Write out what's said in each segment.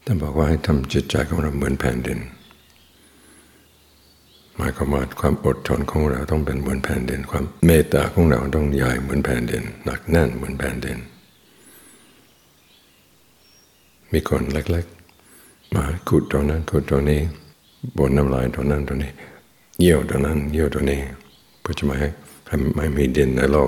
ท่านบอกว่าให้ทำจิตใจของเราเหมือนแผ่นดินหมายความว่าความอดทนของเราต้องเป็นเหมือนแผ่นดินความเมตตาของเราต้องใหญ่เหมือนแผ่นดินหนักแน่นเหมือนแผ่นดินมีคนเล็กๆมาขุดตรงนั้นขุดตรงนี้บนน้ำลายตรงนั้นตรงนี้เยี่ยวตรงนั้นเยี่ยวตรงนี้เพื่อจะไม่มีดินในโลก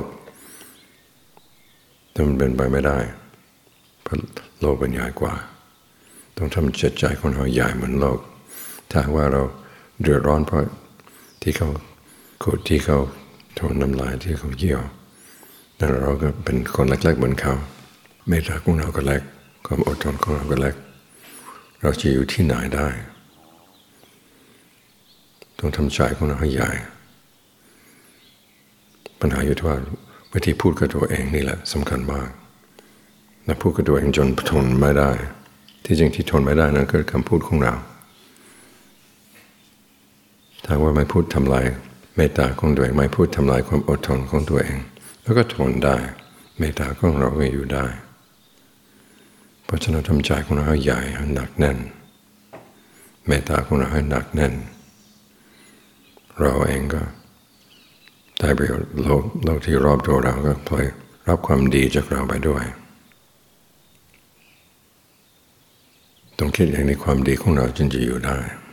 แต่มันเป็นไปไม่ได้เพราะโลกเป็นใหญ่กว่าต้องทำจิตใจของเราใหญ่เหมือนโลกถ้าว่าเราเดือดร้อนเพราะที่เขาขุดที่เขาทนน้ำลายที่เขาเยี่ยวนั่นเราก็เป็นคนเล็กๆเหมือนเขาเมตตาของเราก็เล็กความอดทนของเราก็เล็กเราจะอยู่ที่ไหนได้ต้องทำใจของเราให้ใหญ่ปัญหาอยู่ที่ว่าวิธีพูดกับตัวเองนี่แหละสำคัญมากและพูดกับตัวเองจนทนไม่ได้ที่จริงที่ทนไม่ได้นั่นคือคำพูดของเราถ้าว่าไม่พูดทำลายเมตตาของตัวเองไม่พูดทำลายความอดทนของตัวเองแล้วก็ทนได้เมตตาของเราก็อยู่ได้เพราะฉะนั้นทำใจของเราให้ใหญ่ให้หนักแน่นเมตตาของเราให้หนักแน่นเราเองก็ได้ประโยชน์โลกที่รอบตัวเราก็พลอยรับความดีจากเราไปด้วยต้องคิดอย่างนี้ความดีของเราจึงจะอยู่ได้